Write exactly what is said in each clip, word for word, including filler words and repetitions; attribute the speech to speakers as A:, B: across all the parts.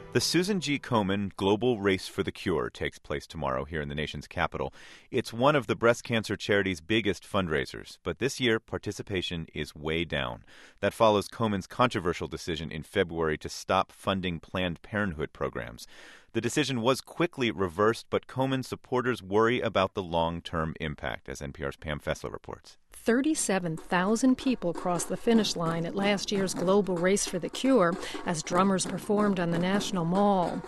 A: The Susan G. Komen Global Race for the Cure takes place tomorrow here in the nation's capital. It's one of the breast cancer charity's biggest fundraisers, but this year participation is way down. That follows Komen's controversial decision in February to stop funding Planned Parenthood programs. The decision was quickly reversed, but Komen supporters worry about the long-term impact, as N P R's Pam Fessler reports.
B: thirty-seven thousand people crossed the finish line at last year's Global Race for the Cure as drummers performed on the National Mall.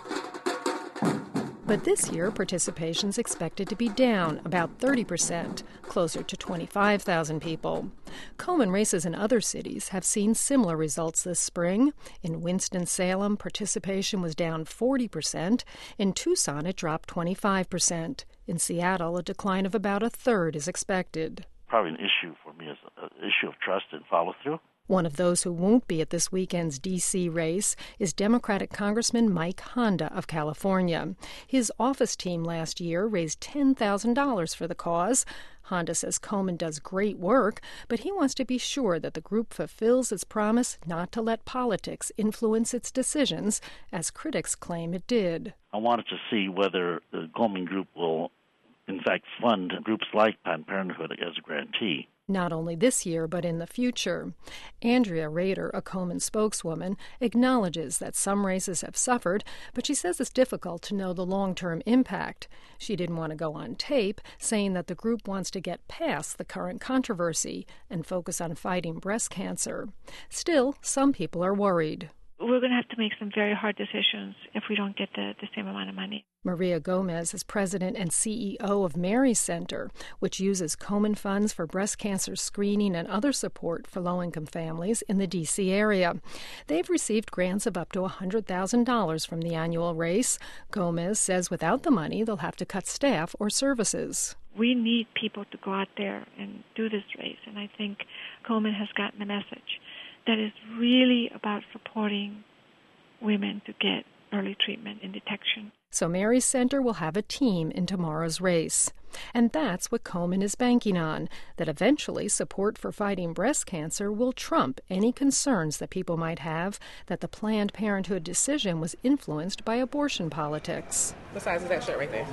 B: But this year, participation's expected to be down about thirty percent, closer to twenty-five thousand people. Komen races in other cities have seen similar results this spring. In Winston-Salem, participation was down forty percent. In Tucson, it dropped twenty-five percent. In Seattle, a decline of about a third is expected.
C: Probably an issue for me is an issue of trust and follow-through.
B: One of those who won't be at this weekend's D C race is Democratic Congressman Mike Honda of California. His office team last year raised ten thousand dollars for the cause. Honda says Komen does great work, but he wants to be sure that the group fulfills its promise not to let politics influence its decisions, as critics claim it did.
C: I wanted to see whether the Komen group will, in fact, fund groups like Planned Parenthood as a grantee.
B: Not only this year, but in the future. Andrea Rader, a Komen spokeswoman, acknowledges that some races have suffered, but she says it's difficult to know the long-term impact. She didn't want to go on tape saying that the group wants to get past the current controversy and focus on fighting breast cancer. Still, some people are worried.
D: We're going to have to make some very hard decisions if we don't get the, the same amount of money.
B: Maria Gomez is president and C E O of Mary's Center, which uses Komen funds for breast cancer screening and other support for low-income families in the D C area. They've received grants of up to one hundred thousand dollars from the annual race. Gomez says without the money, they'll have to cut staff or services.
D: We need people to go out there and do this race, and I think Komen has gotten the message that is really about supporting women to get early treatment and detection.
B: So Mary's Center will have a team in tomorrow's race. And that's what Komen is banking on, that eventually support for fighting breast cancer will trump any concerns that people might have that the Planned Parenthood decision was influenced by abortion politics.
E: What size is that shirt right there?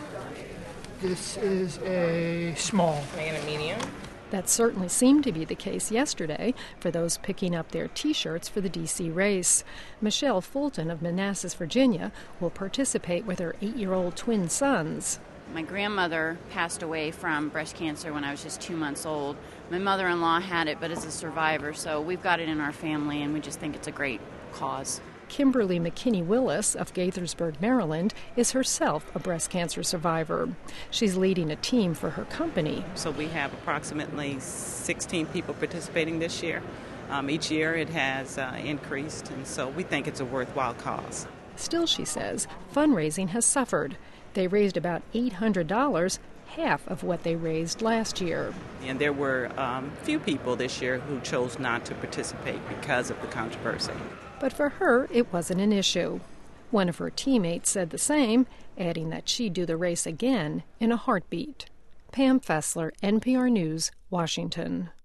F: This is a small.
E: And a medium?
B: That certainly seemed to be the case yesterday for those picking up their T-shirts for the D C race. Michelle Fulton of Manassas, Virginia, will participate with her eight-year-old twin sons.
G: My grandmother passed away from breast cancer when I was just two months old. My mother-in-law had it, but is a survivor, so we've got it in our family, and we just think it's a great cause.
B: Kimberly McKinney Willis of Gaithersburg, Maryland, is herself a breast cancer survivor. She's leading a team for her company.
H: So we have approximately sixteen people participating this year. Um, each year it has uh, increased, and so we think it's a worthwhile cause.
B: Still, she says, fundraising has suffered. They raised about eight hundred dollars, half of what they raised last year.
H: And there were um, few people this year who chose not to participate because of the controversy.
B: But for her, it wasn't an issue. One of her teammates said the same, adding that she'd do the race again in a heartbeat. Pam Fessler, N P R News, Washington.